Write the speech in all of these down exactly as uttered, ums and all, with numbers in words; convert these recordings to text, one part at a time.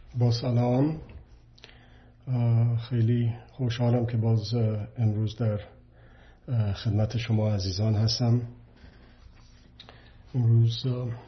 با سلام. خیلی خوشحالم که باز امروز در خدمت شما عزیزان هستم. امروز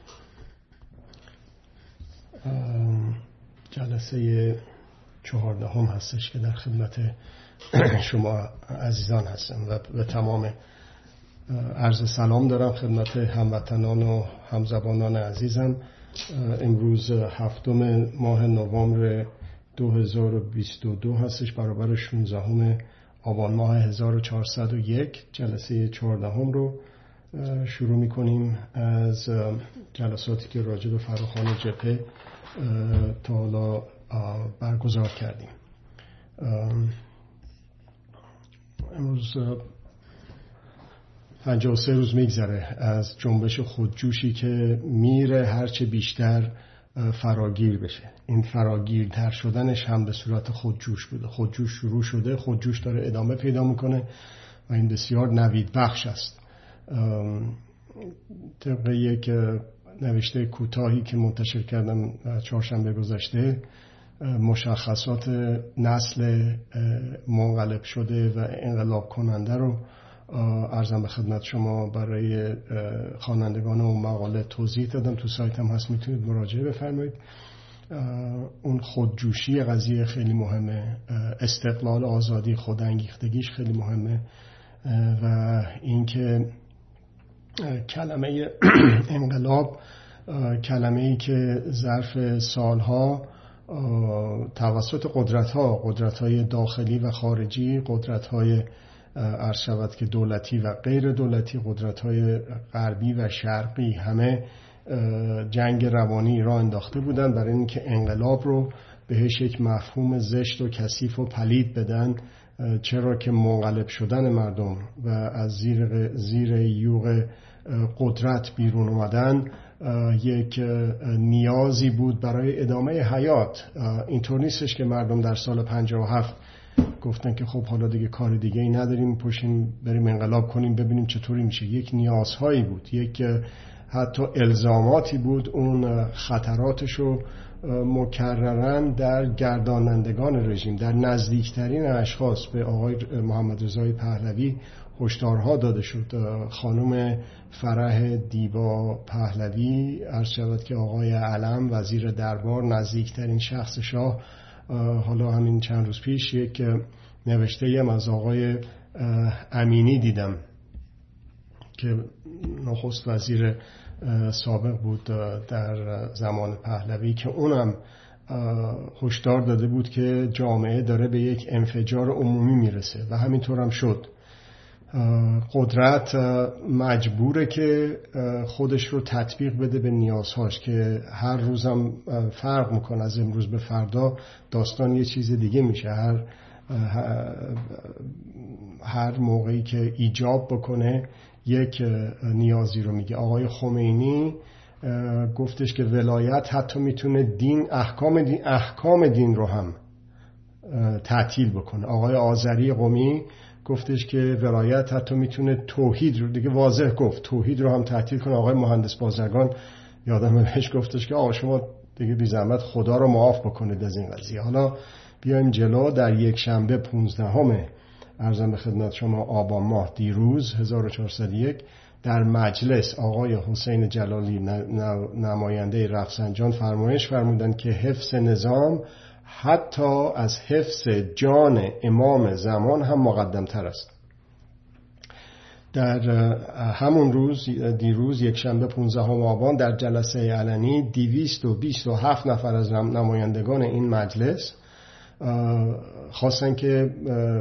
جلسه چهاردهم هستش که در خدمت شما عزیزان هستم و به تمام عرض سلام دارم خدمت هموطنان و همزبانان عزیزم. امروز هفتم ماه نوامبر دو هزار و بیست و دو هستش، برابر شانزدهم آبان ماه هزار و چهارصد و یک. جلسه چهاردهم رو شروع می‌کنیم از جلساتی که راجع به فراخوان جبهه تا حالا برگزار کردیم. امروز پنجاه و سه روز میگذره از جنبش خودجوشی که میره هرچه بیشتر فراگیر بشه. این فراگیرتر شدنش هم به صورت خودجوش بوده. خودجوش شروع شده، خودجوش داره ادامه پیدا میکنه و این بسیار نوید بخش است. طبق یک نوشته کوتاهی که منتشر کردم چهارشنبه گذشته، مشخصات نسل منقلب شده و انقلاب کننده رو عرضم به خدمت شما برای خوانندگان اون مقاله توضیح دادم. تو سایت هم هست، میتونید مراجعه بفرمایید. اون خودجوشی قضیه خیلی مهمه، استقلال، آزادی، خودانگیختگیش خیلی مهمه و اینکه کلمه انقلاب کلمه‌ای که ظرف سالها توسط قدرت‌ها قدرت‌های داخلی و خارجی، قدرت‌های عرض شود که دولتی و غیر دولتی، قدرت‌های غربی و شرقی، همه جنگ روانی را انداخته بودن برای اینکه انقلاب رو بهش یک مفهوم زشت و کثیف و پلید بدن، چرا که منقلب شدن مردم و از زیر زیر یوغ قدرت بیرون اومدن یک نیازی بود برای ادامه حیات. اینطور نیستش که مردم در سال پنجاه و هفت گفتن که خب حالا دیگه کار دیگه ای نداریم، پشیم بریم انقلاب کنیم ببینیم چطوری میشه. یک نیازهایی بود، یک حتی الزاماتی بود. اون خطراتشو مکررن در گردانندگان رژیم، در نزدیکترین اشخاص به آقای محمد رضای پهلوی هشدارها داده شد. خانم فرح دیبا پهلوی، عرض شود که آقای علم وزیر دربار، نزدیکترین شخص شاه، حالا همین چند روز پیش یک نوشته هم از آقای امینی دیدم که نخست وزیر سابق بود در زمان پهلوی، که اونم هشدار داده بود که جامعه داره به یک انفجار عمومی میرسه و همینطور هم شد. قدرت مجبوره که خودش رو تطبیق بده به نیازهاش که هر روزم فرق میکنه، از امروز به فردا داستان یه چیز دیگه میشه. هر هر موقعی که ایجاب بکنه یک نیازی رو میگه. آقای خمینی گفتش که ولایت حتی میتونه دین احکام دین احکام دین رو هم تعطیل بکنه. آقای آذری قمی گفتش که ولایت حتی میتونه توحید رو، دیگه واضح گفت، توحید رو هم تعطیل کنه. آقای مهندس بازرگان یادم بهش گفتش که آقا شما دیگه بی زحمت خدا رو معاف بکنید از این قضیه. حالا بیایم جلو. در یک شنبه پانزدهم عرضم به خدمت شما آبان ماه دیروز هزار و چهارصد و یک در مجلس آقای حسین جلالی نماینده رفسنجان فرمایش فرمودند که حفظ نظام حتی از حفظ جان امام زمان هم مقدم تر است. در همون روز دیروز یک شنبه پانزدهم آبان در جلسه علنی دویست و بیست و هفت نفر از نمایندگان این مجلس خواستن که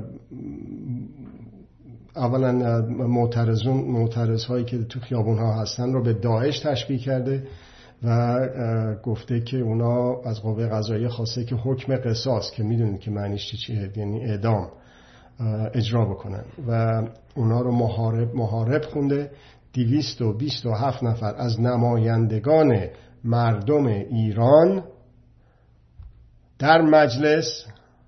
اولا معترضون معترض هایی که تو خیابون ها هستن رو به داعش تشبیه کرده و گفته که اونا از قوه قضاییه خواسته که حکم قصاص، که میدونید که معنیش چیه، یعنی اعدام، اجرا بکنن و اونا رو محارب محارب خونده. دویست و بیست و هفت نفر از نمایندگان مردم ایران در مجلس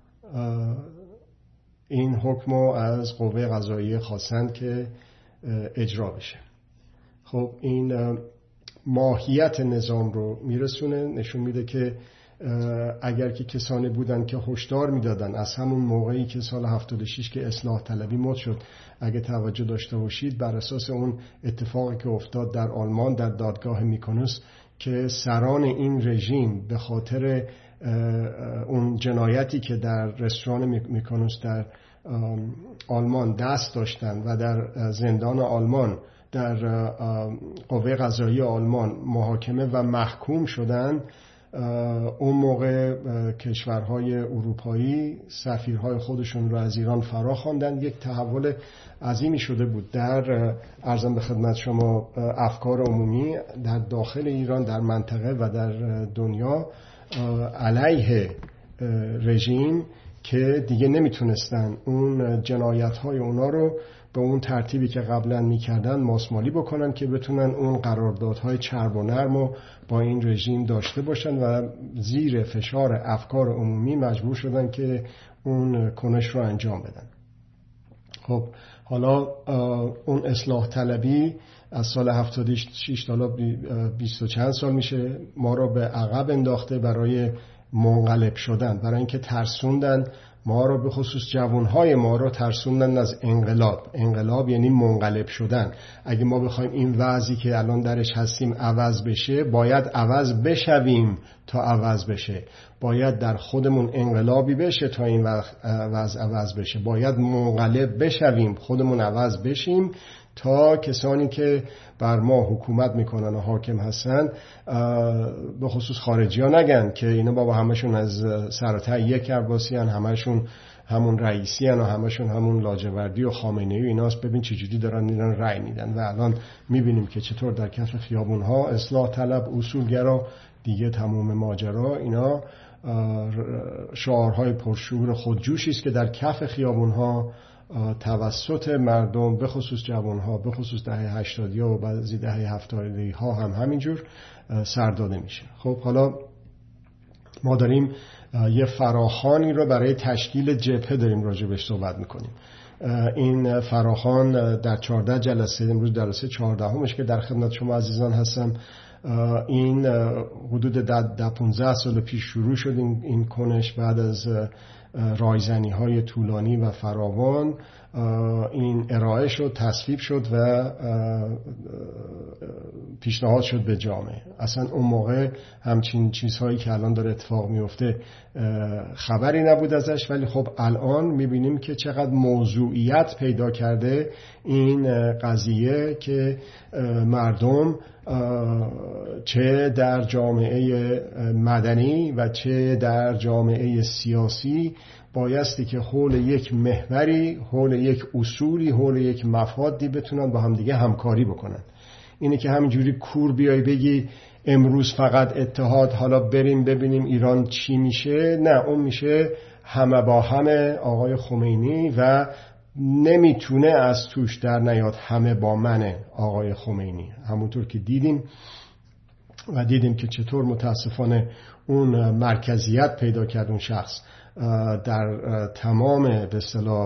این حکم رو از قوه قضاییه خواستند که اجرا بشه. خب این ماهیت نظام رو میرسونه. نشون میده که اگر که کسانی بودن که هشدار میدادن از همون موقعی که سال هفتاد و شش که اصلاح طلبی مد شد، اگه توجه داشته باشید، بر اساس اون اتفاقی که افتاد در آلمان در دادگاه میکونوس که سران این رژیم به خاطر اون جنایتی که در رستوران میکونوس در آلمان دست داشتن و در زندان آلمان در قوه قضاییه آلمان محاکمه و محکوم شدن، اون موقع کشورهای اروپایی سفیرهای خودشون رو از ایران فرا خواندن. یک تحول عظیمی شده بود در عرضم به خدمت شما افکار عمومی در داخل ایران، در منطقه و در دنیا علیه رژیم که دیگه نمیتونستن اون جنایت‌های اونا رو به اون ترتیبی که قبلا میکردن ماسمالی بکنن که بتونن اون قراردادهای چرب و نرم رو با این رژیم داشته باشن و زیر فشار افکار عمومی مجبور شدن که اون کنش رو انجام بدن. خب حالا اون اصلاح طلبی از سال هفتاد و شش تا بیست و چند سال میشه ما رو به عقب انداخته برای منقلب شدن، برای اینکه ترسوندن ما رو، به خصوص جوانهای ما رو ترسوندن از انقلاب. انقلاب یعنی منقلب شدن. اگه ما بخوایم این وضعی که الان درش هستیم عوض بشه، باید عوض بشویم تا عوض بشه. باید در خودمون انقلابی بشه تا این وضع عوض بشه. باید منقلب بشویم، خودمون عوض بشیم تا کسانی که بر ما حکومت میکنن و حاکم هستن به خصوص خارجی ها نگن که اینا بابا همشون از سرطه یک عباسی هن، همشون همون رئیسی هن و همشون همون لاجوردی و خامنه‌ای و ایناست. ببین چجوری دارن ایران رأی میدن. و الان میبینیم که چطور در کف خیابون ها اصلاح طلب، اصولگرا، دیگه تمام ماجرا اینا شعارهای پرشور خودجوشی است که در کف خیابون ها توسط مردم، به خصوص جوانها، به خصوص دهه هشتادی ها و بعضی دهه هفتادی ها هم همینجور سر داده میشه. خب حالا ما داریم یه فراخوانی رو برای تشکیل جبهه داریم راجبش صحبت میکنیم. این فراخوان در چهارده جلسه، امروز جلسه چهاردهمش که در خدمت شما عزیزان هستم، این حدود ده پانزده سال پیش شروع شد این, این کنش. بعد از رایزنی های طولانی و فراوان این ارائه شد، تصویب شد و پیشنهاد شد به جامعه. اصلا اون موقع همچین چیزهایی که الان داره اتفاق میفته خبری نبود ازش، ولی خب الان میبینیم که چقدر موضوعیت پیدا کرده این قضیه که مردم چه در جامعه مدنی و چه در جامعه سیاسی بایستی که حول یک محوری، حول یک اصولی، حول یک مفادی بتونن با هم دیگه همکاری بکنن. اینه که همینجوری کور بیای بگی امروز فقط اتحاد، حالا بریم ببینیم ایران چی میشه، نه، اون میشه همه با همه آقای خمینی و نمیتونه از توش در نیاد همه با منه آقای خمینی. همونطور که دیدیم و دیدیم که چطور متاسفانه اون مرکزیت پیدا کرد اون شخص در تمام به اصطلاح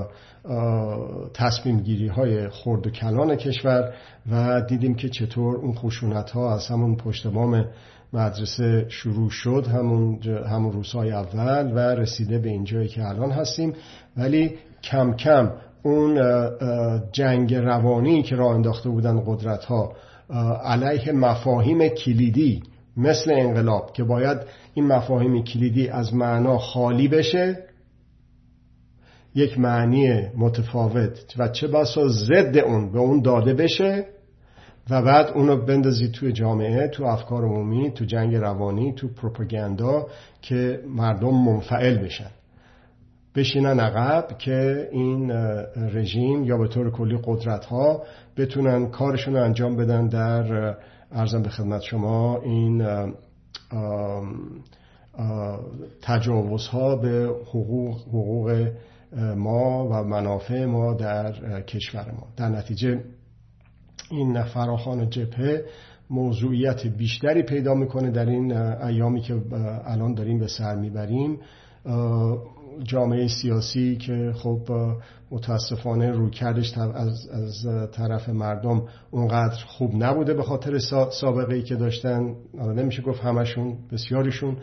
تصمیم گیری های خرد و کلان کشور و دیدیم که چطور اون خشونت ها از همون پشت بام مدرسه شروع شد، همون همون روزهای اول و رسیده به اینجایی که الان هستیم. ولی کم کم اون جنگ روانی که راه انداخته بودن قدرت ها علیه مفاهیم کلیدی مثل انقلاب که باید این مفاهیم کلیدی از معنا خالی بشه، یک معنی متفاوت و چه بسا ضد اون به اون داده بشه و بعد اونو بندازی توی جامعه، تو افکار عمومی، تو جنگ روانی، تو پروپاگاندا که مردم منفعل بشن، بشینن عقب که این رژیم یا به طور کلی قدرت ها بتونن کارشون رو انجام بدن در عرضم به خدمت شما این تجاوزها به حقوق حقوق ما و منافع ما در کشور ما. در نتیجه این فراخوان جبهه موضوعیت بیشتری پیدا میکنه در این ایامی که الان داریم به سر میبریم. جامعه سیاسی که خب متاسفانه رویکردش از از طرف مردم اونقدر خوب نبوده به خاطر سابقه ای که داشتن. نمیشه گفت همشون، بسیاریشون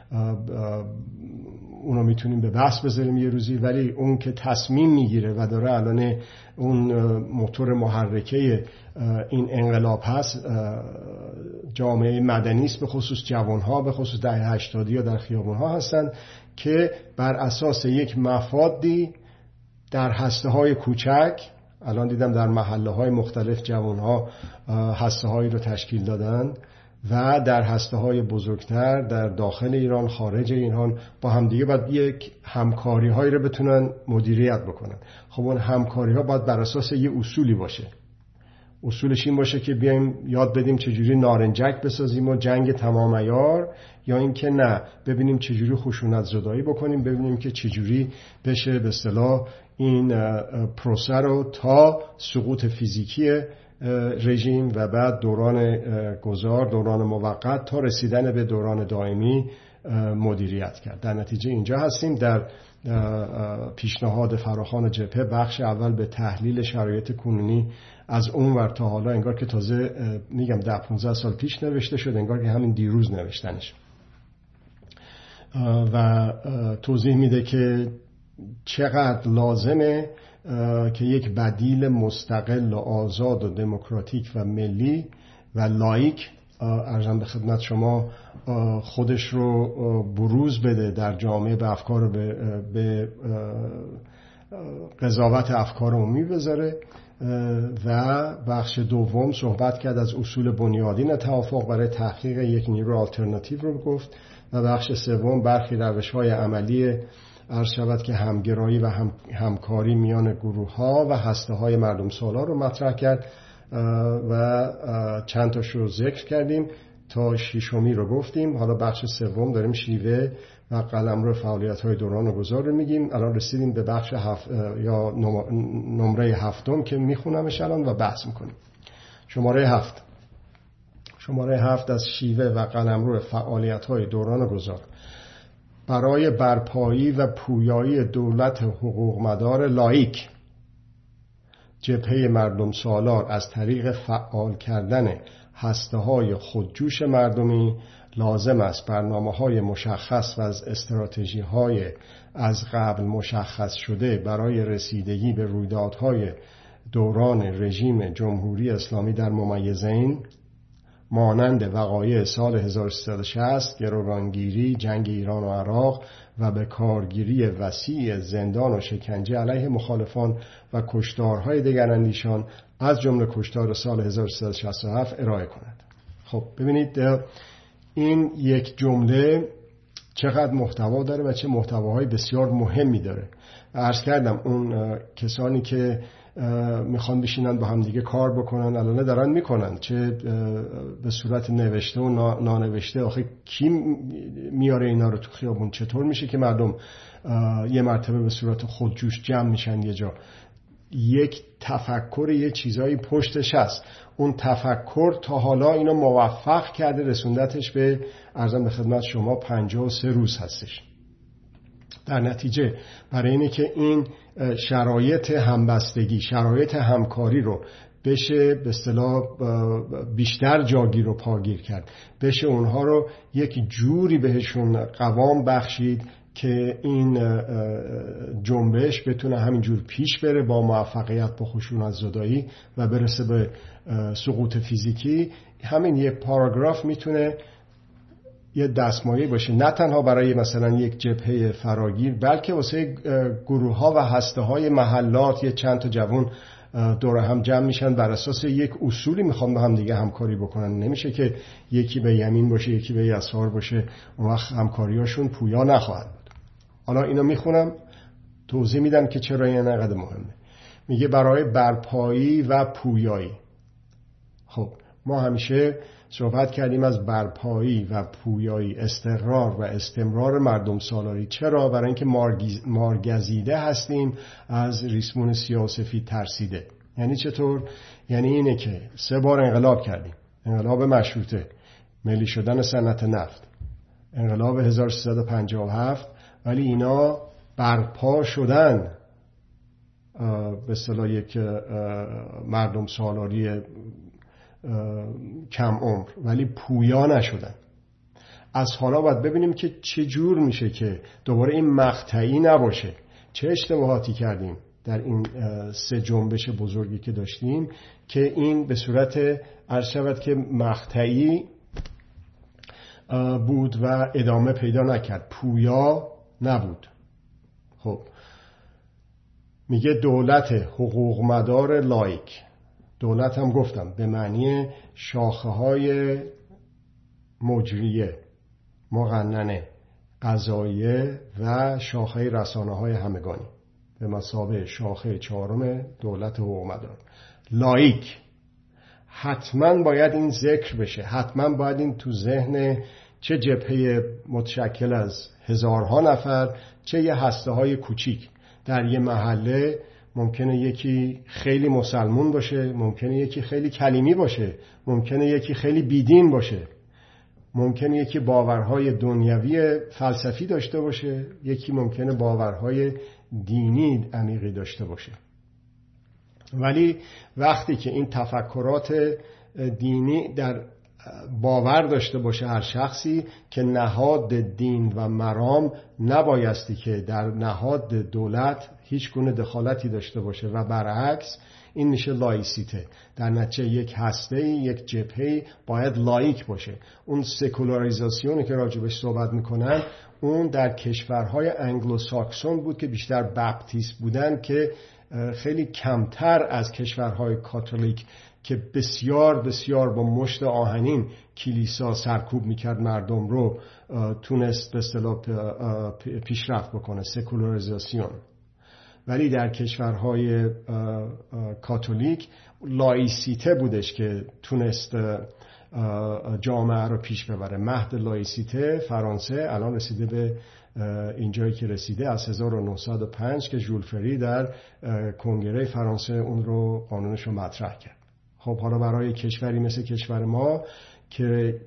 اونو میتونیم به بحث بذاریم یه روزی، ولی اون که تصمیم میگیره و داره الان اون موتور محرکه این انقلاب هست، جامعه مدنی است، به خصوص جوانها، به خصوص دهه هشتادی یا در خیابونها هستن که بر اساس یک مفادی در هسته های کوچک، الان دیدم در محله های مختلف جوانها هسته هایی رو تشکیل دادن و در هسته های بزرگتر در داخل ایران، خارج ایران با همدیگه باید یک همکاری هایی رو بتونن مدیریت بکنن. خب اون همکاری ها باید بر اساس یه اصولی باشه. اصولش این باشه که بیایم یاد بدیم چجوری نارنجک بسازیم و جنگ تمام عیار، یا اینکه نه ببینیم چجوری خشونت زدایی بکنیم، ببینیم که چجوری بشه به اصطلاح این پروسه رو تا سقوط فیزیکی رژیم و بعد دوران گذار، دوران موقت تا رسیدن به دوران دائمی مدیریت کرد. در نتیجه اینجا هستیم در پیشنهاد فراخوان جبهه. بخش اول به تحلیل شرایط کنونی از اون ور تا حالا، انگار که تازه میگم ده پانزده سال پیش نوشته شد، انگار که همین دیروز نوشتنش، و توضیح میده که چقدر لازمه که یک بدیل مستقل و آزاد و دموکراتیک و ملی و لایک، ارزم به خدمت شما، خودش رو بروز بده در جامعه، به افکار، به, به قضاوت افکار عمومی بذاره. و بخش دوم صحبت کرد از اصول بنیادین توافق برای تحقیق یک نیرو آلترناتیو رو گفت، و بخش سوم برخی روش‌های عملی عرض شود که همگرایی و هم، همکاری میان گروه ها و هسته های مردم سالار رو مطرح کرد و چند تاش رو ذکر کردیم تا ششمی رو گفتیم. حالا بخش سوم داریم شیوه و قلمرو فعالیت های دوران گذار رو میگیم. الان رسیدیم به بخش هفت یا نمره هفتم که میخونمش الان و بحث میکنیم. شماره هفت شماره هفت از شیوه و قلمرو فعالیت های دوران گذار برای برپایی و پویایی دولت حقوق مدار لایک. جبهه مردم سالار از طریق فعال کردن هسته‌های خودجوش مردمی لازم است برنامه‌های مشخص و از استراتژی‌های از قبل مشخص شده برای رسیدگی به رویدادهای دوران رژیم جمهوری اسلامی در ممیزین، مانند وقایع سال هزار و سیصد و شصت، گروگانگیری، جنگ ایران و عراق و به کارگیری وسیع زندان و شکنجه علیه مخالفان و کشتارهای دگراندیشان از جمله کشتار سال هزار و سیصد و شصت و هفت ارائه کند. خب ببینید این یک جمله چقدر محتوا داره و چه محتواهای بسیار مهمی داره. عرض کردم اون کسانی که میخوان بشینن با هم دیگه کار بکنن الان دارن میکنن، چه به صورت نوشته و نانوشته. آخه کی میاره اینا رو تو خیابون؟ چطور میشه که مردم یه مرتبه به صورت خودجوش جمع میشن یه جا؟ یک تفکر، یه چیزایی پشتش هست. اون تفکر تا حالا اینو موفق کرده رسوندتش به ارزم به خدمت شما پنجاه و سه روز هستش. در نتیجه برای اینه که این شرایط همبستگی، شرایط همکاری رو بشه به اصطلاح بیشتر جاگیر و پاگیر کرد، بشه اونها رو یک جوری بهشون قوام بخشید که این جنبش بتونه همینجور پیش بره با موفقیت با خشونت زدایی و برسه به سقوط فیزیکی. همین یک پاراگراف میتونه یه دستمایه باشه، نه تنها برای مثلا یک جبهه فراگیر، بلکه واسه گروه ها و هسته های محلات. یه چند تا جوان دور هم جمع میشن بر اساس یک اصولی میخوان با هم دیگه همکاری بکنن. نمیشه که یکی به یمین باشه یکی به یسار باشه، اون وقت همکاریاشون پویا نخواهد بود. حالا اینو میخونم توضیح میدم که چرا این انقدر مهمه. میگه برای برپایی و پویایی. خب ما همیشه صحبت کردیم از برپایی و پویایی، استقرار و استمرار مردم سالاری. چرا؟ برای اینکه مارگزیده هستیم از ریسمون سیاه‌وسفید ترسیده. یعنی چطور؟ یعنی اینه که سه بار انقلاب کردیم. انقلاب مشروطه، ملی شدن صنعت نفت، انقلاب هزار و سیصد و پنجاه و هفت، ولی اینا برپا شدن به اصطلاح یک مردم سالاری کم عمر، ولی پویا نشدن. از حالا باید ببینیم که چه جور میشه که دوباره این مقطعی نباشه. چه اشتباهاتی کردیم در این سه جنبش بزرگی که داشتیم که این به صورت عرض شود که مقطعی بود و ادامه پیدا نکرد، پویا نبود. خب میگه دولت حقوق مدار لایک. دولت هم گفتم به معنی شاخه های مجریه، مقننه، قضاییه و شاخه رسانه های همگانی به مثابه شاخه چهارم دولت حقوق مدار. لایک حتما باید این ذکر بشه، حتما باید این تو ذهن چه جبهه متشکل از هزارها نفر، چه یه هسته های کوچیک در یه محله، ممکنه یکی خیلی مسلمون باشه، ممکنه یکی خیلی کلیمی باشه، ممکنه یکی خیلی بیدین باشه، ممکنه یکی باورهای دنیوی فلسفی داشته باشه، یکی ممکنه باورهای دینی عمیقی داشته باشه. ولی وقتی که این تفکرات دینی در باور داشته باشه هر شخصی که نهاد دین و مرام نبایستی که در نهاد دولت هیچ گونه دخالتی داشته باشه و برعکس، این میشه لایسیته. در نتیجه یک هسته، یک جبهه باید لایک باشه. اون سکولاریزاسیونی که راجبش صحبت میکنن اون در کشورهای انگلو ساکسون بود که بیشتر بپتیست بودن، که خیلی کمتر از کشورهای کاتولیک که بسیار بسیار با مشت آهنین کلیسا سرکوب میکرد مردم رو، تونست به اصطلاح پیشرفت بکنه، سکولاریزاسیون. ولی در کشورهای کاتولیک لایسیته بودش که تونست جامعه رو پیش ببره. مهد لایسیته فرانسه الان رسیده به اینجایی که رسیده از هزار و نهصد و پنج که ژول فری در کنگره فرانسه اون رو قانونش رو مطرح کرد. خب حالا برای کشوری مثل کشور ما که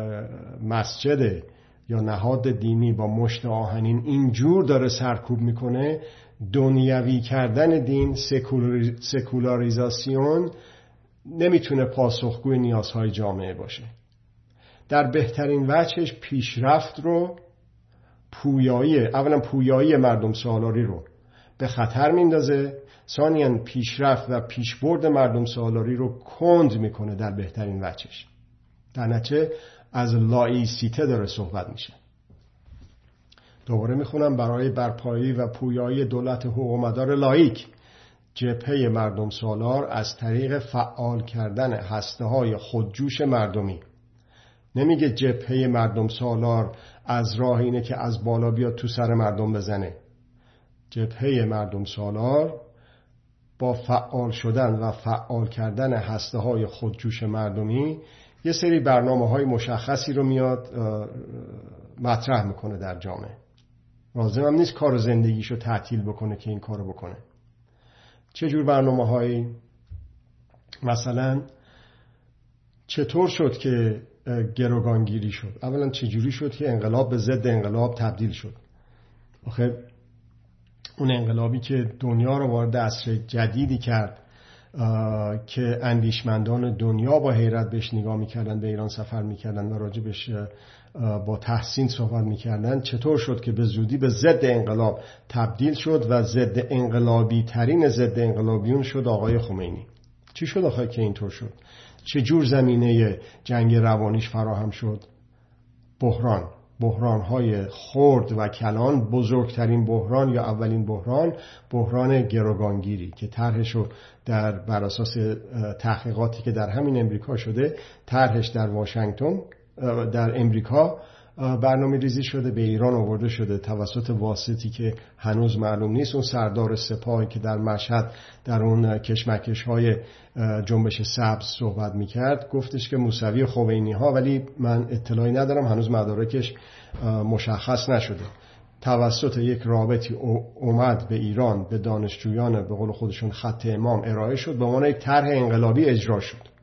مسجد یا نهاد دینی با مشت آهنین اینجور داره سرکوب میکنه، دنیوی کردن دین، سکولاریزاسیون نمیتونه پاسخگوی نیازهای جامعه باشه. در بهترین وجهش پیشرفت رو، پویایی، اولا پویایی مردم سالاری رو به خطر میندازه، ثانیاً پیشرفت و پیشبرد مردم سالاری رو کند میکنه در بهترین وجهش. در نتیجه از لایسیته داره صحبت میشه. دوباره میخونم: برای برپایی و پویایی دولت حقوق مدار لایک، جبهه مردم سالار از طریق فعال کردن هسته‌های خودجوش مردمی. نمیگه جبهه مردم سالار از راه اینه که از بالا بیاد تو سر مردم بزنه. جبهه مردم سالار با فعال شدن و فعال کردن هسته‌های خودجوش مردمی یه سری برنامه‌های مشخصی رو میاد مطرح میکنه در جامعه. لازم هم نیست کار و زندگیشو تعطیل بکنه که این کارو بکنه. چه جور برنامه‌هایی؟ مثلا چطور شد که گروگانگیری شد؟ اولا چجوری شد که انقلاب به ضد انقلاب تبدیل شد؟ آخه اون انقلابی که دنیا رو وارد عصر جدیدی کرد که اندیشمندان دنیا با حیرت بهش نگاه میکردن، به ایران سفر میکردن و راجبش با تحسین صحبت میکردن، چطور شد که به زودی به ضد انقلاب تبدیل شد و ضد انقلابی ترین ضد انقلابیون شد آقای خمینی؟ چی شد آخه که اینطور شد؟ چه جور زمینه جنگ روانیش فراهم شد؟ بحران بحران‌های خرد و کلان. بزرگترین بحران یا اولین بحران، بحران گروگانگیری که طرحشو در بر اساس تحقیقاتی که در همین امریکا شده، طرحش در واشنگتن در امریکا برنامه ریزی شده، به ایران آورده شده توسط واسطی که هنوز معلوم نیست. اون سردار سپاهی که در مشهد در اون کشمکش‌های جنبش سبز صحبت میکرد گفتش که موسوی خمینی ها، ولی من اطلاعی ندارم، هنوز مدارکش مشخص نشده. توسط یک رابطی اومد به ایران، به دانشجویان به قول خودشون خط امام ارائه شد، به عنوان یک طرح انقلابی اجرا شد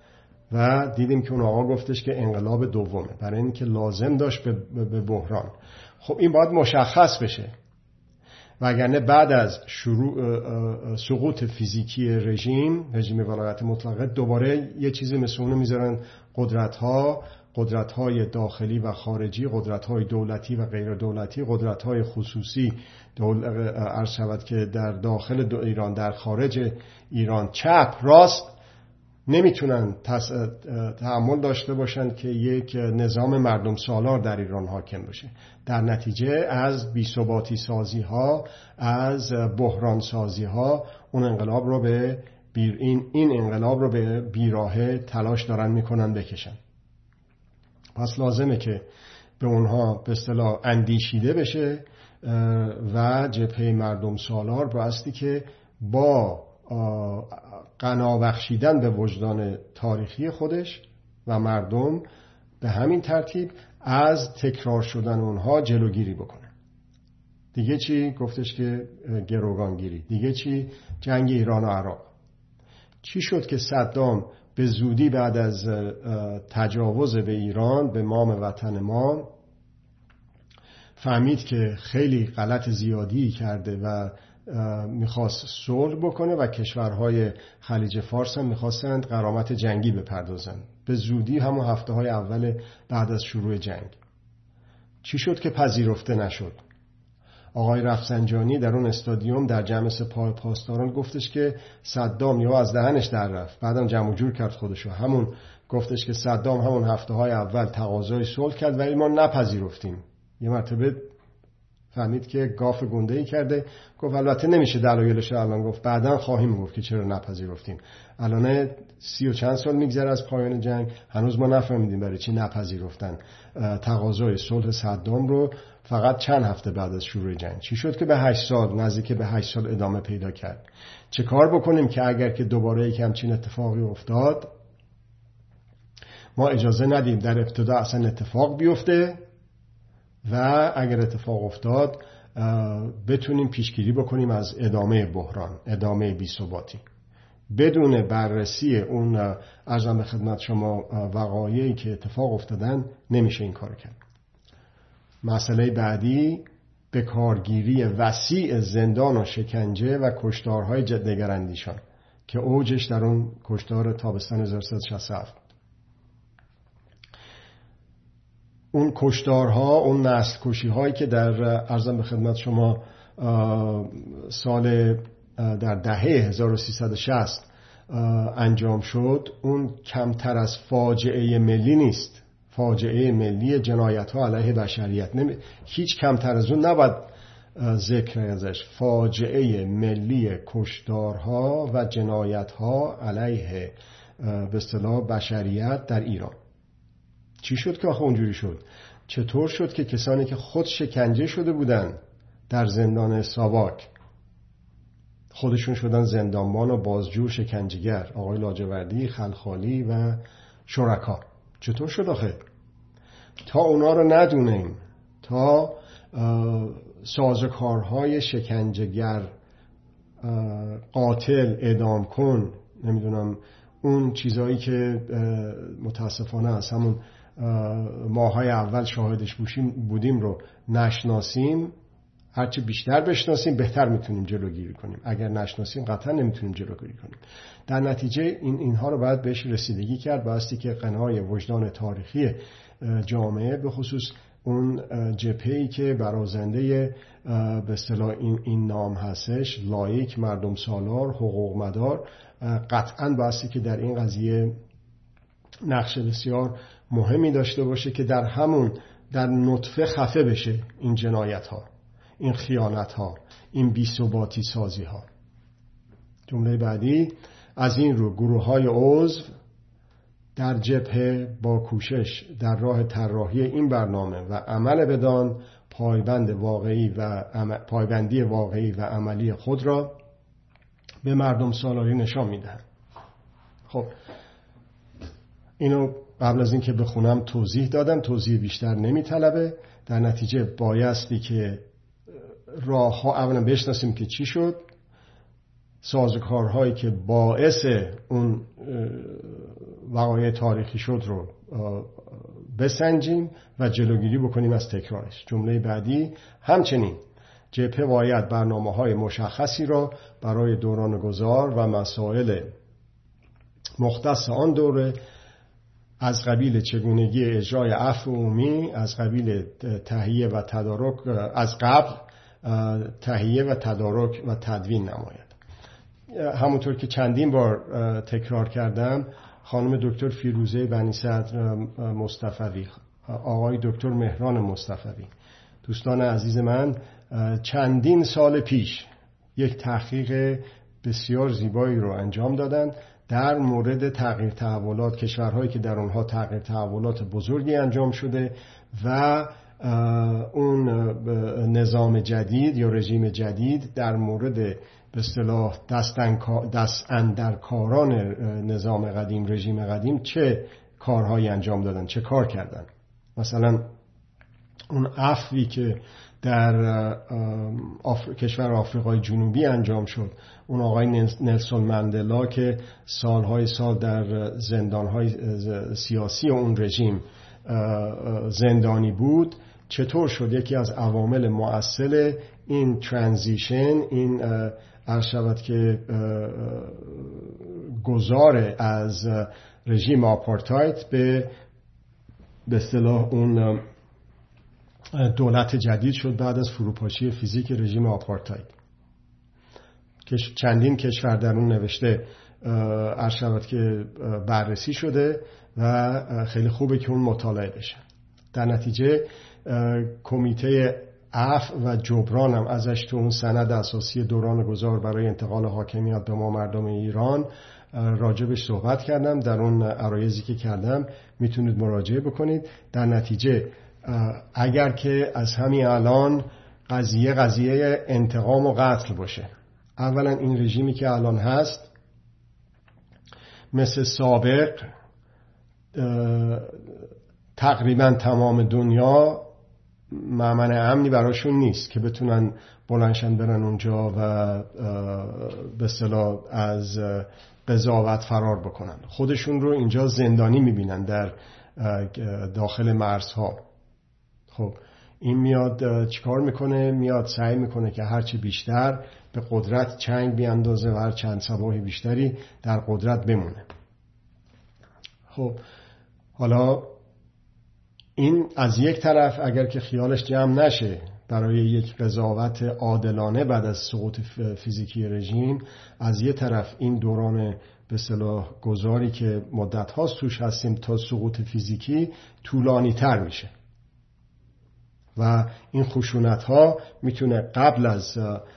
و دیدیم که اون آقا گفتش که انقلاب دومه، برای اینکه لازم داشت به بحران. خب این باید مشخص بشه. وگرنه بعد از شروع سقوط فیزیکی رژیم رژیم ولایت مطلقه دوباره یه چیزی مثل اونو میذارن قدرت‌ها قدرت‌های داخلی و خارجی، قدرت‌های دولتی و غیر دولتی، قدرت‌های خصوصی عرض شود که در داخل ایران، در خارج ایران، چپ راست، نمیتونن تحمل داشته باشند که یک نظام مردم سالار در ایران حاکم بشه. در نتیجه از بی‌ثباتی سازی ها، از بحران سازی ها، اون انقلاب رو به بیر این این انقلاب رو به بیراهه تلاش دارن میکنن بکشن. پس لازمه که به اونها به اصطلاح اندیشیده بشه و جبهه مردم سالار بایستی که با غنا بخشیدن به وجدان تاریخی خودش و مردم به همین ترتیب از تکرار شدن اونها جلوگیری بکنه. دیگه چی؟ گفتش که گروگانگیری. دیگه چی؟ جنگ ایران و عراق. چی شد که صدام به زودی بعد از تجاوز به ایران، به مام وطن ما، فهمید که خیلی غلط زیادی کرده و میخواست صلح بکنه و کشورهای خلیج فارس هم میخواستند غرامت جنگی بپردازند به زودی، همون هفته های اول بعد از شروع جنگ. چی شد که پذیرفته نشد؟ آقای رفسنجانی در اون استادیوم در جمع سپاه پاسداران گفتش که صدام، یا از دهنش در رفت، بعدم جمع جور کرد خودشو، همون گفتش که صدام همون هفته های اول تقاضای صلح کرد ولی ما نپذیرفتیم. یه مرتبه فهمید که گاف گنده‌ای کرده، گفت البته نمیشه دلایلش الان گفت، بعداً خواهیم گفت که چرا نپذیرفتیم. الان سی و چند سال میگذره از پایان جنگ، هنوز ما نفهمیدیم برای چی نپذیرفتن تقاضای صلح صدام رو فقط چند هفته بعد از شروع جنگ. چی شد که به هشت سال، نزدیک به هشت سال ادامه پیدا کرد؟ چه کار بکنیم که اگر که دوباره یک همچین اتفاقی افتاد، ما اجازه ندیم در ابتدا اصلا اتفاق بیفته و اگر اتفاق افتاد بتونیم پیشگیری بکنیم از ادامه بحران، ادامه بی‌ثباتی. بدون بررسی اون عرضم به خدمت شما وقایعی که اتفاق افتادن نمیشه این کار کرد. مسئله بعدی به کارگیری وسیع زندان و شکنجه و کشتارهای دگراندیشان که اوجش در اون کشتار تابستان هزار و سیصد و شصت و هفت. اون کشتارها، اون نسل کشی هایی که در عرضم به خدمت شما سال در دهه هزار و سیصد و شصت انجام شد، اون کمتر از فاجعه ملی نیست. فاجعه ملی جنایت ها علیه بشریت، هیچ کمتر از اون نباید ذکر ازش. فاجعه ملی کشتارها و جنایت ها علیه به اصطلاح بشریت در ایران. چی شد که آخه اونجوری شد؟ چطور شد که کسانی که خود شکنجه شده بودن در زندان ساواک خودشون شدن زندانبان و بازجو شکنجهگر؟ آقای لاجوردی، خلخالی و شرکا. چطور شد آخه؟ تا اونا رو ندونیم، تا سازوکارهای شکنجهگر، قاتل، اعدام کن، نمیدونم اون چیزایی که متاسفانه از همون ماهای اول شاهدش بودیم رو نشناسیم، هرچی بیشتر بشناسیم بهتر میتونیم جلوگیری کنیم. اگر نشناسیم قطعا نمیتونیم جلوگیری کنیم. در نتیجه این اینها رو باید بهش رسیدگی کرد، بایستی که قنای وجدان تاریخی جامعه، به خصوص اون جبهه‌ای که برازنده به اصطلاح این این نام هستش، لایک، مردم سالار، حقوق مدار، قطعا بایستی که در این قضیه نقش بسیار مهمی داشته باشه که در همون در نطفه خفه بشه این جنایت ها، این خیانت ها، این بی‌ثباتی سازی ها. جمله بعدی: از این رو گروه های عضو در جبهه با کوشش در راه طراحی این برنامه و عمل بدان پایبند واقعی و پایبندی واقعی و عملی خود را به مردم سالاری نشان میدهند. خب اینو قبل از این که بخونم توضیح دادم، توضیح بیشتر نمیطلبه. در نتیجه بایستی که راه ها اولا بشناسیم که چی شد، سازوکارهایی که باعث اون وقایع تاریخی شد رو بسنجیم و جلوگیری بکنیم از تکرارش. جمله بعدی: همچنین جبهه باید برنامه‌های مشخصی را برای دوران گذار و مسائل مختص آن دوره از قبیل چگونگی اجرای عفو عمومی، از قبیل تهیه و تدارک، از قبل تهیه و تدارک و تدوین نماید. همونطور که چندین بار تکرار کردم، خانم دکتر فیروزه بنی صدر مصطفوی، آقای دکتر مهران مصطفوی، دوستان عزیز من، چندین سال پیش یک تحقیق بسیار زیبایی رو انجام دادن در مورد تغییر تحولات، کشورهایی که در اونها تغییر تحولات بزرگی انجام شده و اون نظام جدید یا رژیم جدید در مورد به اصطلاح دست اندرکاران نظام قدیم، رژیم قدیم، چه کارهایی انجام دادن، چه کار کردن. مثلا اون عفوی که در آفر... کشور آفریقای جنوبی انجام شد، اون آقای نلسون مندلا که سالهای سال در زندانهای سیاسی اون رژیم زندانی بود، چطور شد یکی از عوامل مؤثر این ترانزیشن، این عرض شود که گذار از رژیم آپارتاید به به اصطلاح اون دولت جدید شد بعد از فروپاشی فیزیک رژیم آپارتاید. چندین کشور در اون نوشته عرض شود که بررسی شده و خیلی خوبه که اون مطالعه بشه. در نتیجه کمیته عفو و جبران هم ازش تو اون سند اساسی دوران گذار برای انتقال حاکمیت به ما مردم ایران راجبش صحبت کردم. در اون عرایضی که کردم میتونید مراجعه بکنید. در نتیجه اگر که از همین الان قضیه قضیه انتقام و قتل باشه، اولا این رژیمی که الان هست مثل سابق تقریبا تمام دنیا مأمن امنی براشون نیست که بتونن بلندشن برن اونجا و به اصطلاح از قضاوت فرار بکنن. خودشون رو اینجا زندانی میبینن در داخل مرزها. خب این میاد چیکار میکنه؟ میاد سعی میکنه که هرچی بیشتر به قدرت چنگ بیاندازه و هر چند سباهی بیشتری در قدرت بمونه. خب حالا این از یک طرف اگر که خیالش جمع نشه برای یک قضاوت عادلانه بعد از سقوط فیزیکی رژیم، از یک طرف این دوران به اصطلاح گذاری که مدت هاست توش هستیم تا سقوط فیزیکی طولانی تر میشه و این خشونت ها میتونه قبل از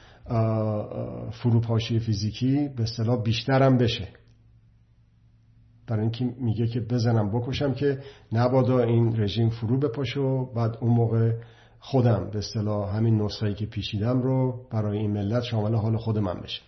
فروپاشی فیزیکی به اصطلاح بیشتر هم بشه. برای اینکه میگه که بزنم بکشم که نبادا این رژیم فرو بپاشه و بعد اون موقع خودم به اصطلاح همین نسخه‌ای که پیچیدم رو برای این ملت شامل حال خود من بشه.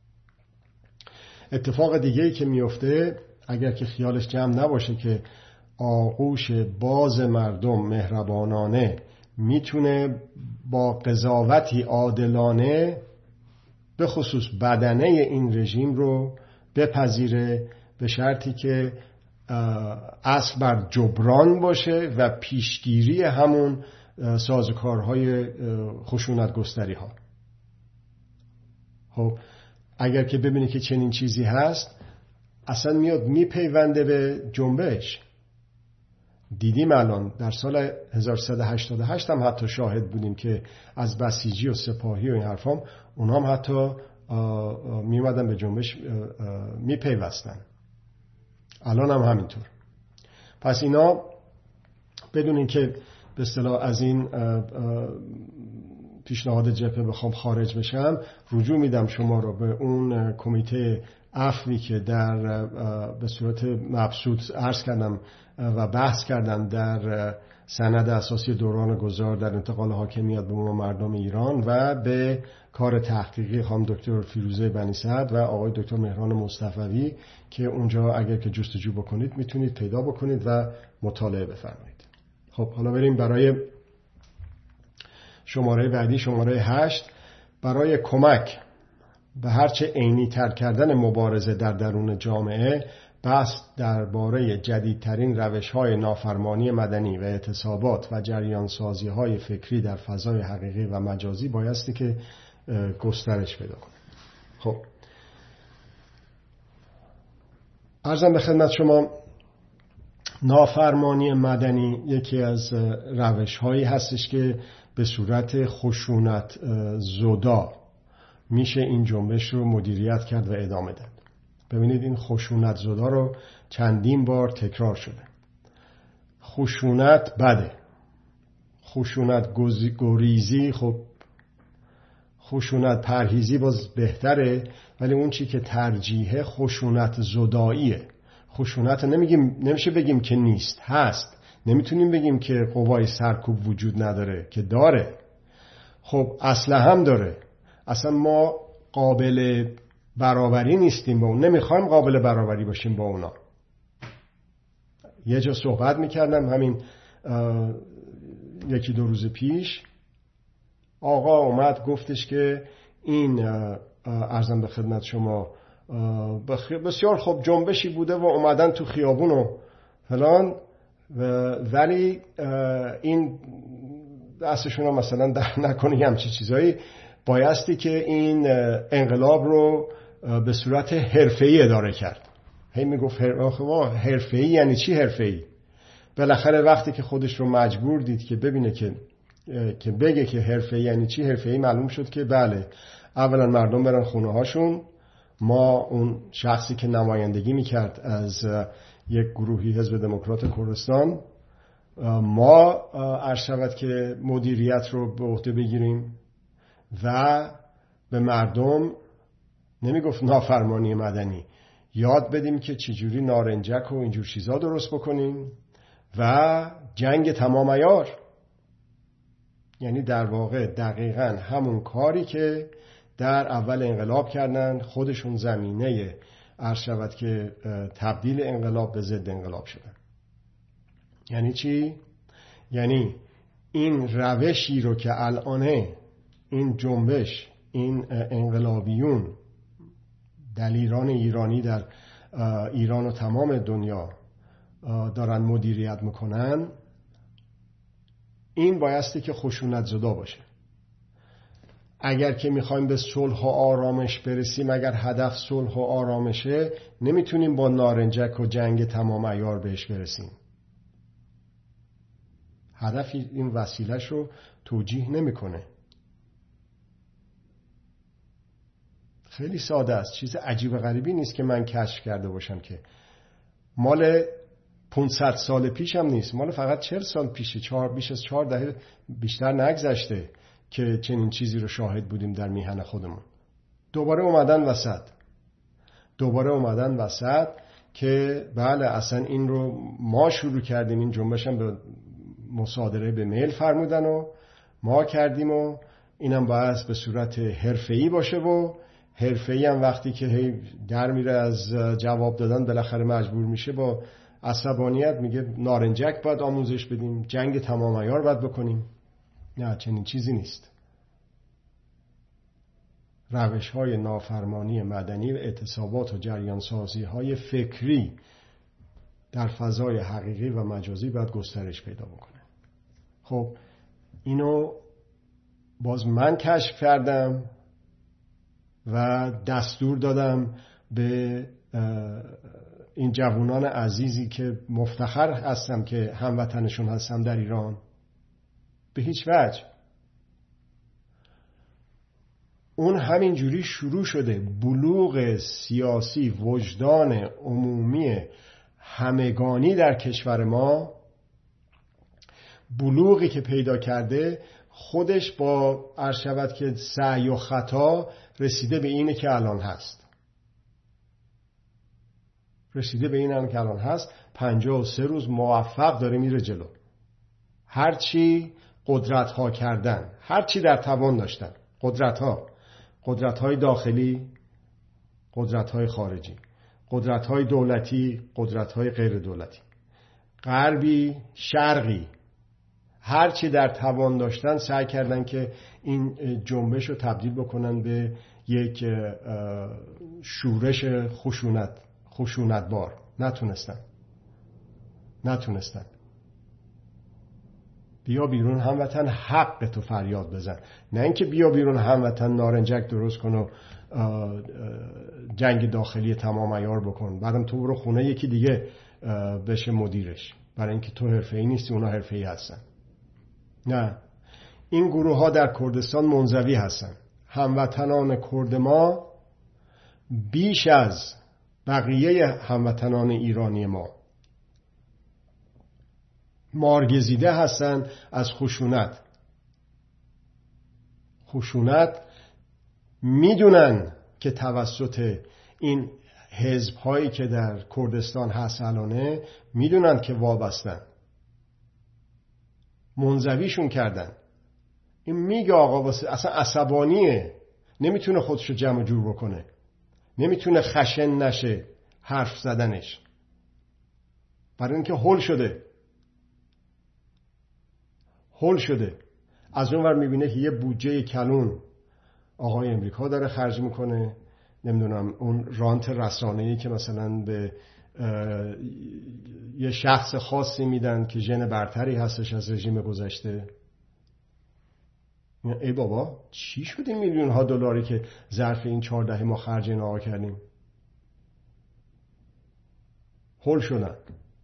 اتفاق دیگه‌ای که میفته اگر که خیالش جمع نباشه که آغوش باز مردم مهربانانه میتونه با قضاوتی عادلانه به خصوص بدنه این رژیم رو بپذیره، به شرطی که اصل بر جبران باشه و پیشگیری همون سازوکارهای خشونت گستری ها. خب اگر که ببینی که چنین چیزی هست، اصلا میاد میپیونده به جنبش. دیدیم الان در سال هزار و سیصد و هشتاد و هشت هم حتی شاهد بودیم که از بسیجی و سپاهی و این حرفام اونها هم حتی میومدن به جنبش میپیوستن. الان هم همینطور. پس اینا بدونین که به اصطلاح از این پیشنهاد جبهه بخوام خارج بشم، رجوع میدم شما رو به اون کمیته عفوی که در به صورت مبسوط عرض کردم و بحث کردم در سند اساسی دوران گذار در انتقال حاکمیت به ما مردم ایران و به کار تحقیقی خانم دکتر فیروزه بنی صدر و آقای دکتر مهران مصطفوی که اونجا اگر که جستجو بکنید میتونید پیدا بکنید و مطالعه بفرمایید. خب حالا بریم برای شماره بعدی، شماره هشت. برای کمک به هرچه عینی تر کردن مبارزه در درون جامعه بحث درباره جدیدترین روش‌های نافرمانی مدنی و اعتصابات و جریان‌سازی‌های فکری در فضای حقیقی و مجازی بایستی که گسترش پیدا کنه. خب عرضم به خدمت شما، نافرمانی مدنی یکی از روش‌هایی هستش که به صورت خشونت زدا میشه این جنبش رو مدیریت کرد و ادامه داد. ببینید این خشونت زدا رو چندین بار تکرار شده. خشونت بده، خشونت گریزی، خب خشونت پرهیزی باز بهتره، ولی اون چی که ترجیحه خشونت زداییه. خشونت نمیگیم، نمیشه بگیم که نیست، هست. نمیتونیم بگیم که قوای سرکوب وجود نداره، که داره. خب اسلحه هم داره. اصلا ما قابل برابری نیستیم با اون، نمیخوایم قابل برابری باشیم با اونا. یه جا صحبت میکردم همین یکی دو روز پیش، آقا اومد گفتش که این عرضم به خدمت شما بسیار خوب جنبشی بوده و اومدن تو خیابون و فلان، ولی این دستشون مثلا در نکنه همچی چیزایی، بایستی که این انقلاب رو به صورت حرفه‌ای اداره کرد. هی میگفت حرفه‌ای یعنی چی حرفه‌ای؟ بالاخره وقتی که خودش رو مجبور دید که ببینه که که بگه که حرفه‌ای یعنی چی، حرفه‌ای معلوم شد که بله، اولا مردم برن خونه هاشون، ما اون شخصی که نمایندگی میکرد از یک گروهی حزب دموکرات کردستان، ما عرض شود که مدیریت رو به عهده بگیریم و به مردم، نمیگفت نافرمانی مدنی، یاد بدیم که چجوری نارنجک و اینجور چیزا درست بکنیم و جنگ تمام عیار. یعنی در واقع دقیقاً همون کاری که در اول انقلاب کردن، خودشون زمینه عرض شود که تبدیل انقلاب به ضد انقلاب شدن. یعنی چی؟ یعنی این روشی رو که الانه این جنبش، این انقلابیون، دلیران ایرانی در ایران و تمام دنیا دارن مدیریت میکنن، این بایستی که خشونت زدا باشه. اگر که میخوایم به صلح و آرامش برسیم، اگر هدف صلح و آرامشه، نمیتونیم با نارنجک و جنگ تمام عیار بهش برسیم. هدف این وسیلهش رو توجیه نمیکنه. خیلی ساده است، چیز عجیب و غریبی نیست که من کشف کرده باشم، که مال پانصد سال پیش هم نیست، مال فقط چهل سال پیشه، چهار بیش از چهار دهه بیشتر نگذشته که چنین چیزی رو شاهد بودیم در میهن خودمون. دوباره اومدن وسط دوباره اومدن وسط که بله اصلا این رو ما شروع کردیم، این جنبش هم به مصادره به میل فرمودن و ما کردیم و اینم باید به صورت حرفه‌ای باشه و حرفه‌ای هم وقتی که هی در میره از جواب دادن بالاخره مجبور میشه با عصبانیت میگه نارنجک باید آموزش بدیم، جنگ تمام عیار باید بکنیم. نه، چنین چیزی نیست. روش های نافرمانی مدنی و اعتصابات و جریان سازی های فکری در فضای حقیقی و مجازی باید گسترش پیدا بکنه. خب اینو باز من کشف کردم و دستور دادم به این جوانان عزیزی که مفتخر هستم که هموطنشون هستم در ایران، به هیچ وجه. اون همین جوری شروع شده. بلوغ سیاسی، وجدان عمومی همگانی در کشور ما، بلوغی که پیدا کرده، خودش با عرض شود که سعی و خطا رسیده به اینه که الان هست. رسیده به اینه که الان هست. پنجاه و سه روز موفق داره میره جلو. هرچی قدرت ها کردن، هرچی در توان داشتن، قدرت ها، قدرت های داخلی، قدرت های خارجی، قدرت های دولتی، قدرت های غیر دولتی، غربی، شرقی، هرچی در توان داشتن سعی کردن که این جنبش رو تبدیل بکنن به یک شورش خشونت خشونتبار. نتونستن نتونستن بیا بیرون هموطن، حق تو فریاد بزن، نه اینکه بیا بیرون هموطن نارنجک درست کن و جنگ داخلی تمام عیار بکن، بعدم تو برو خونه یکی دیگه بشه مدیرش، برای اینکه تو حرفه‌ای نیستی اونا حرفه‌ای هستن. نه، این گروه ها در کردستان منزوی هستن. هموطنان کرد ما بیش از بقیه هموطنان ایرانی ما مارگزیده هستن از خشونت. خشونت میدونن که توسط این حزب هایی که در کردستان هست الانه میدونن که وابستن، منزویشون کردن. این میگه آقا واسه اصلا عصبانیه، نمیتونه خودشو جمع جور بکنه، نمیتونه خشن نشه حرف زدنش، برای اینکه هول شده هول شده. از اون ور میبینه که یه بودجه کلون آقای امریکا داره خرج میکنه، نمیدونم اون رانت رسانه‌ای که مثلا به یه شخص خاصی میدن که ژن برتری هستش از رژیم گذشته. ای بابا چی شد این میلیون ها دلاری که ظرف این چهار دهه ما خرج این آقا کردیم؟ هول شدن.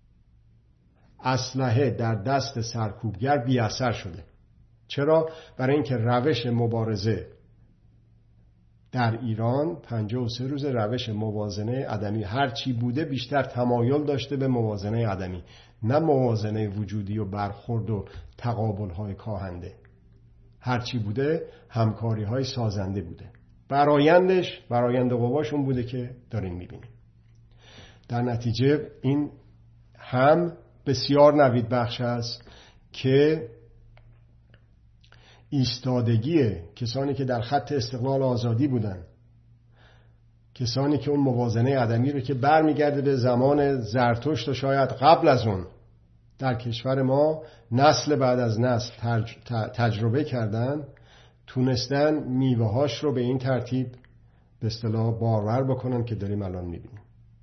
اسلحه در دست سرکوبگر بی اثر شده. چرا؟ برای اینکه روش مبارزه در ایران پنجاه و سه روز روش موازنه عدمی هر چی بوده بیشتر تمایل داشته به موازنه عدمی، نه موازنه وجودی و برخورد و تقابل های کاهنده. هر چی بوده همکاری های سازنده بوده. برایندش برایند قواشون بوده که داریم میبینیم. در نتیجه این هم بسیار نوید بخش است که ایستادگی کسانی که در خط استقلال آزادی بودن، کسانی که اون موازنه عدمی رو که برمیگرده به زمان زرتشت و شاید قبل از اون در کشور ما نسل بعد از نسل تج... تجربه کردن، تونستن میوه‌هاش رو به این ترتیب به اصطلاح بارور بکنن که داریم الان میبینیم.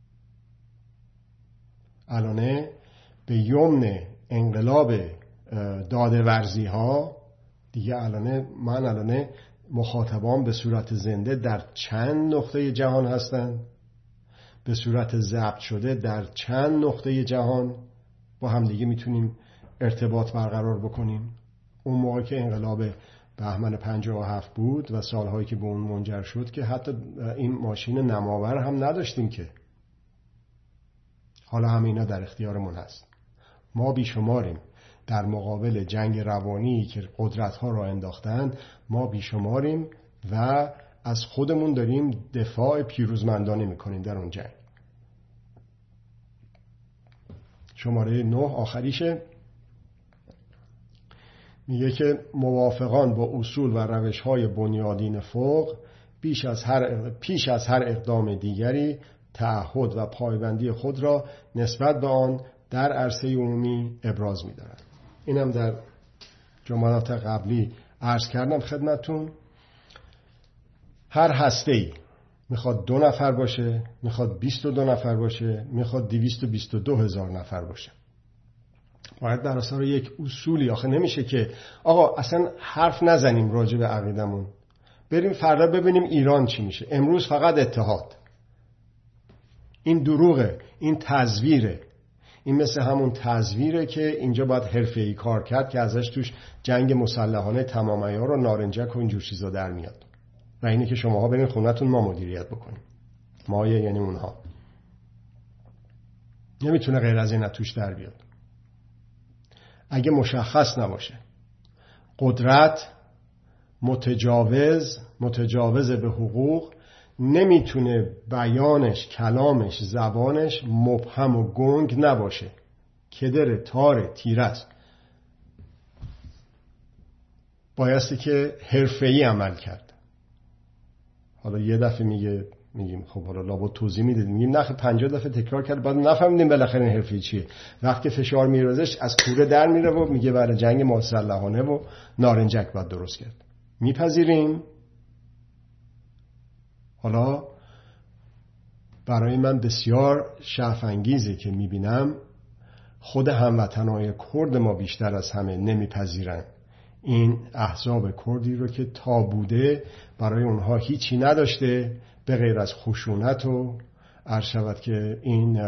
الانه به یمن انقلاب داده‌ورزی ها دیگه الانه من الانه مخاطبان به صورت زنده در چند نقطه جهان هستن، به صورت ضبط شده در چند نقطه جهان با هم دیگه میتونیم ارتباط برقرار بکنیم. اون موقع که انقلاب بهمن پنجاه و هفت بود و سالهایی که به اون منجر شد که حتی این ماشین نماور هم نداشتیم که. حالا همه اینا در اختیارمون هست. ما بیشماریم در مقابل جنگ روانی که قدرت‌ها را انداختن، ما بیشماریم و از خودمون داریم دفاع پیروزمندانه میکنیم در اون جنگ. شماره نه آخریشه، میگه که موافقان با اصول و روش‌های بنیادین فوق پیش از هر پیش از هر اقدام دیگری تعهد و پایبندی خود را نسبت به آن در عرصه عمومی ابراز می‌دارند. اینم در جملات قبلی عرض کردم خدمتون. هر هسته‌ای میخواد دو نفر باشه، میخواد بیست و دو نفر باشه، میخواد دویست و بیست و دو هزار نفر باشه، باید بر اساس یک اصولی. آخه نمیشه که آقا اصلا حرف نزنیم راجع به عقیدمون، بریم فردا ببینیم ایران چی میشه. امروز فقط اتحاد. این دروغه، این تزویره. این مثل همون تزویره که اینجا باید حرفه‌ای کار کرد که ازش توش جنگ مسلحانه تمام عیار و نارنجک و اینجور چیزا در میاد. و اینه که شماها برین خونتون ما مدیریت بکنیم. ما یعنی اونها. نمیتونه غیر از این توش در بیاد. اگه مشخص نباشه قدرت متجاوز متجاوز به حقوق، نمیتونه بیانش، کلامش، زبانش مبهم و گنگ نباشه. کدر تاره تیره است. بایستی که حرفه‌ای عمل کرد. حالا یه دفعه میگه میگیم خب حالا لابد توضیح میدید، میگیم نخ پنجاه دفعه تکرار کرد بعد نفهمیدیم بالاخره این حرفی چیه. وقتی فشار میروزش از کوره در میره و میگه برای جنگ مسلحانه و نارنجک باید درست کرد. میپذیریم. حالا برای من بسیار شگفت‌انگیزه که میبینم خود هموطنهای کرد ما بیشتر از همه نمیپذیرن این احزاب کردی رو که تا بوده برای اونها هیچی نداشته به غیر از خشونت و عرض شود که این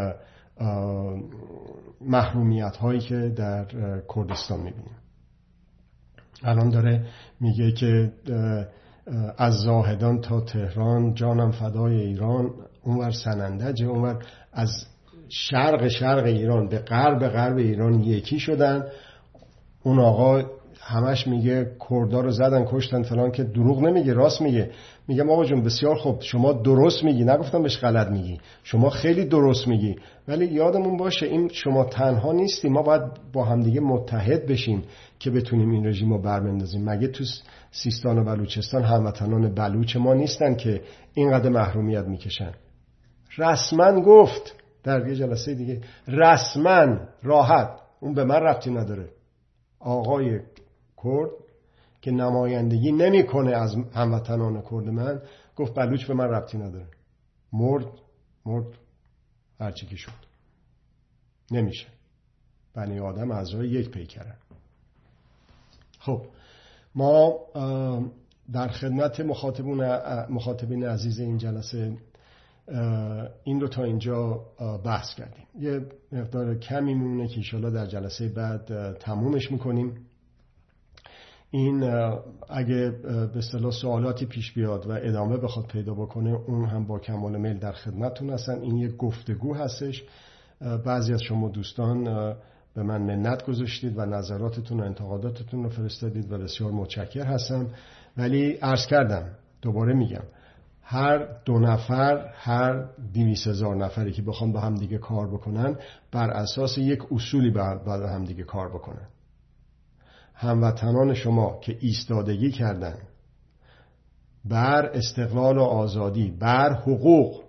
محرومیت هایی که در کردستان میبینیم. الان داره میگه که از زاهدان تا تهران جانم فدای ایران، اونور سنندج، اونور از شرق شرق ایران به غرب غرب ایران یکی شدن. اون آقا همش میگه کردها رو زدن کشتن فلان، که دروغ نمیگه، راست میگه. میگم آقا جون بسیار خوب، شما درست میگی، نگفتم بهش غلط میگی، شما خیلی درست میگی، ولی یادمون باشه این شما تنها نیستی، ما باید با همدیگه متحد بشیم که بتونیم این رژیم رو بربندازیم. مگه تو سیستان و بلوچستان هموطنان بلوچ ما نیستن که اینقدر محرومیت میکشن؟ رسما گفت در یه جلسه دیگه، رسما راحت، اون به من ربطی نداره، آقای کرد که نمایندگی نمیکنه از هموطنان کرد من، گفت بلوچ به من ربطی نداره. مرد مرد هرچی که شد. نمیشه، بنی آدم اعضای یک پیکرن. خب ما در خدمت مخاطبون مخاطبین عزیز این جلسه این رو تا اینجا بحث کردیم. یه مقدار کمی میمونه که انشاءالله در جلسه بعد تمومش میکنیم. این اگه به اصطلاح سوالاتی پیش بیاد و ادامه بخواد پیدا بکنه، اون هم با کمال میل در خدمتتون هستن. این یک گفتگو هستش. بعضی از شما دوستان به من منت گذاشتید و نظراتتون و انتقاداتتون رو فرستادید و بسیار متشکر هستم. ولی عرض کردم، دوباره میگم، هر دو نفر، هر دویست هزار نفری که بخوان با هم دیگه کار بکنن، بر اساس یک اصولی باید با هم دیگه کار بکنن. هموطنان شما که ایستادگی کردن بر استقلال و آزادی، بر حقوق،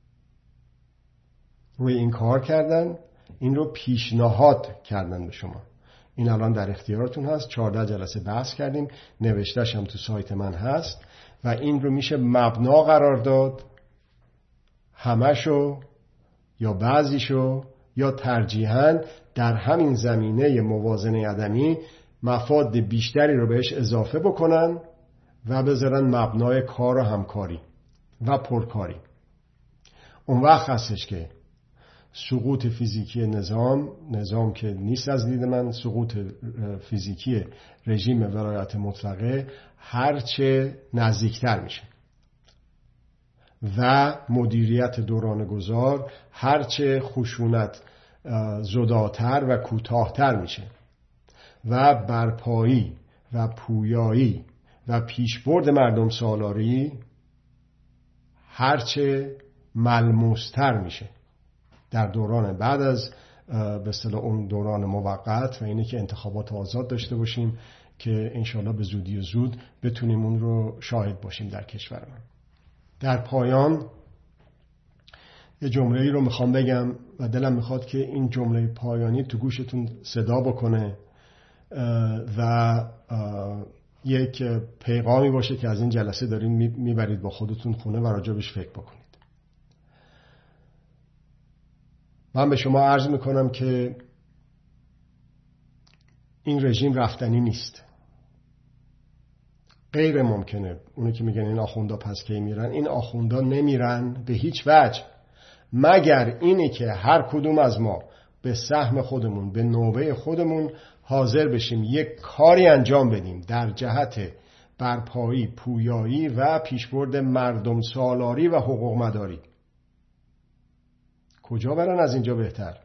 روی این کار کردن، این رو پیشنهاد کردن به شما. این الان در اختیارتون هست. چهارده جلسه بحث کردیم، نوشته‌ش هم تو سایت من هست و این رو میشه مبنا قرار داد، همشو یا بعضیشو یا ترجیحاً در همین زمینه موازنه عدمی مفاد بیشتری رو بهش اضافه بکنن و بذارن مبنای کار و همکاری و پرکاری. اون وقت هستش که سقوط فیزیکی نظام، نظام که نیست از دید من، سقوط فیزیکی رژیم ولایت مطلقه هرچه نزدیکتر میشه و مدیریت دوران گذار هرچه خشونت زداتر و کوتاهتر میشه و برپایی و پویایی و پیشبرد مردم سالاری هرچه ملموستر میشه در دوران بعد از به اصطلاح اون دوران موقت، و اینه که انتخابات آزاد داشته باشیم که انشالله به زودی و زود بتونیم اون رو شاهد باشیم در کشورمون. در پایان یه جمله‌ای رو میخوام بگم و دلم میخواد که این جمله پایانی تو گوشتون صدا بکنه و یک پیغامی باشه که از این جلسه دارین میبرید با خودتون خونه و راجبش فکر بکنید. من به شما عرض میکنم که این رژیم رفتنی نیست. غیر ممکنه. اونی که میگن این آخوندا پس کی میرن، این آخوندا نمیرن به هیچ وجه، مگر اینی که هر کدوم از ما به سهم خودمون، به نوبه خودمون حاضر بشیم یک کاری انجام بدیم در جهت برپایی، پویایی و پیشبرد مردم سالاری و حقوق مداری. کجا برن از اینجا بهتر؟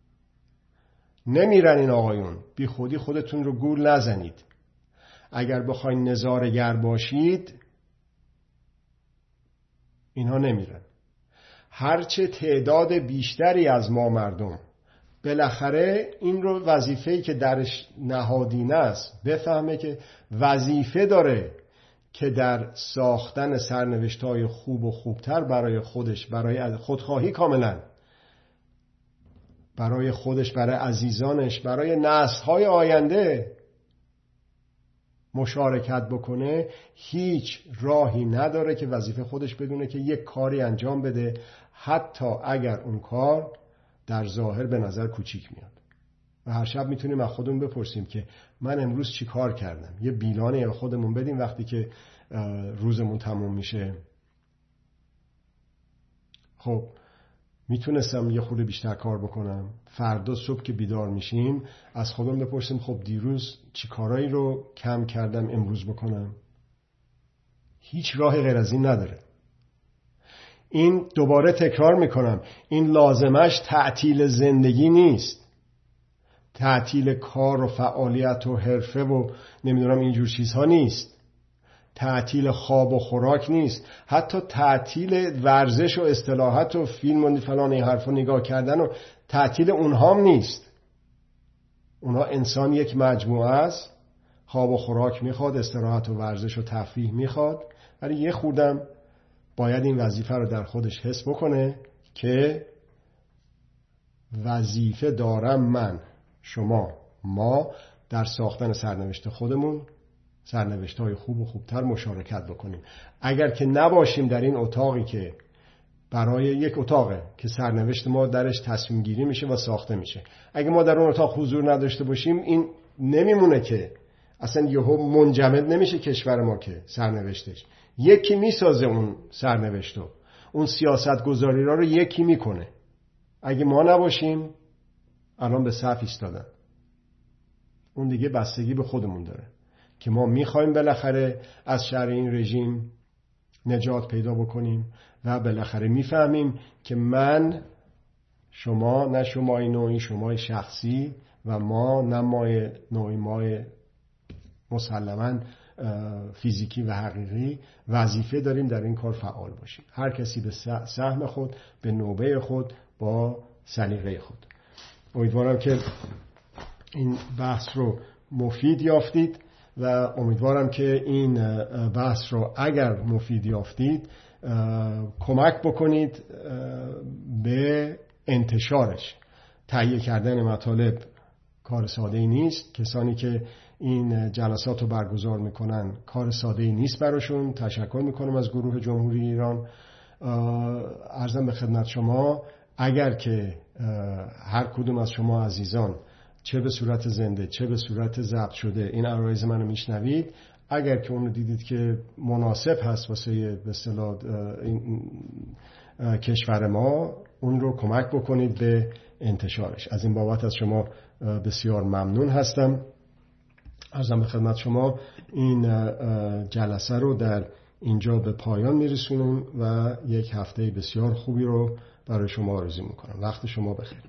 نمیرن این آقایون. بی خودی خودتون رو گول نزنید. اگر بخواین نظاره‌گر باشید اینها نمیرن. هرچه تعداد بیشتری از ما مردم بالاخره این رو وظیفه‌ای که درش نهادینه است بفهمه که وظیفه داره که در ساختن سرنوشت‌های خوب و خوبتر برای خودش، برای خودخواهی کاملا، برای خودش، برای عزیزانش، برای نسل‌های آینده مشارکت بکنه هیچ راهی نداره که وظیفه خودش بدونه که یک کاری انجام بده، حتی اگر اون کار در ظاهر به نظر کوچیک میاد. و هر شب میتونیم از خودمون بپرسیم که من امروز چی کار کردم. یه بیلانه به خودمون بدیم وقتی که روزمون تموم میشه. خب میتونستم یه خورده بیشتر کار بکنم. فردا صبح که بیدار میشیم از خودم بپرسیم خب دیروز چی کارایی رو کم کردم امروز بکنم. هیچ راه غیر از این نداره. این دوباره تکرار میکنم، این لازمش تعطیل زندگی نیست، تعطیل کار و فعالیت و حرفه و نمیدونم اینجور چیزها نیست، تعطیل خواب و خوراک نیست، حتی تعطیل ورزش و استراحت و فیلم و فلان این حرفا نگاه کردن و تعطیل اونها هم نیست. اونها انسان یک مجموعه است، خواب و خوراک میخواد، استراحت و ورزش و تفریح میخواد، ولی یه خوردم باید این وظیفه رو در خودش حس بکنه که وظیفه دارم من، شما، ما در ساختن سرنوشت خودمون، سرنوشت‌های خوب و خوبتر مشارکت بکنیم. اگر که نباشیم در این اتاقی که برای یک اتاقه که سرنوشت ما درش تصمیم گیری میشه و ساخته میشه، اگه ما در اون اتاق حضور نداشته باشیم این نمیمونه که اصلا یهو منجمد نمیشه کشور ما که سرنوشتش یکی میسازه، اون سرنوشتو، اون سیاست گذاری را رو یکی میکنه. اگه ما نباشیم الان به صف ایستادن. اون دیگه بستگی به خودمون داره که ما میخوایم بالاخره از شر این رژیم نجات پیدا بکنیم و بالاخره میفهمیم که من، شما، نه شمای نوعی، شمای شخصی و ما، نه مای نوعی، مای مسلماً فیزیکی و حقیقی، وظیفه داریم در این کار فعال باشیم. هر کسی به سهم خود، به نوبه خود، با سلیقه خود. امیدوارم که این بحث رو مفید یافتید و امیدوارم که این بحث رو اگر مفید یافتید کمک بکنید به انتشارش. تهیه کردن مطالب کار ساده‌ای نیست. کسانی که این جلسات رو برگزار میکنن کار ساده‌ای نیست براشون. تشکر میکنم از گروه جمهوری ایران. عرضم به خدمت شما اگر که هر کدوم از شما عزیزان چه به صورت زنده چه به صورت ضبط شده این عرایض منو میشنوید، اگر که اونو دیدید که مناسب هست واسه به اصطلاح کشور ما، اون رو کمک بکنید به انتشارش. از این بابت از شما بسیار ممنون هستم. عرضم به خدمت شما این جلسه رو در اینجا به پایان میرسونم و یک هفته بسیار خوبی رو برای شما آرزو میکنم. وقت شما بخیر.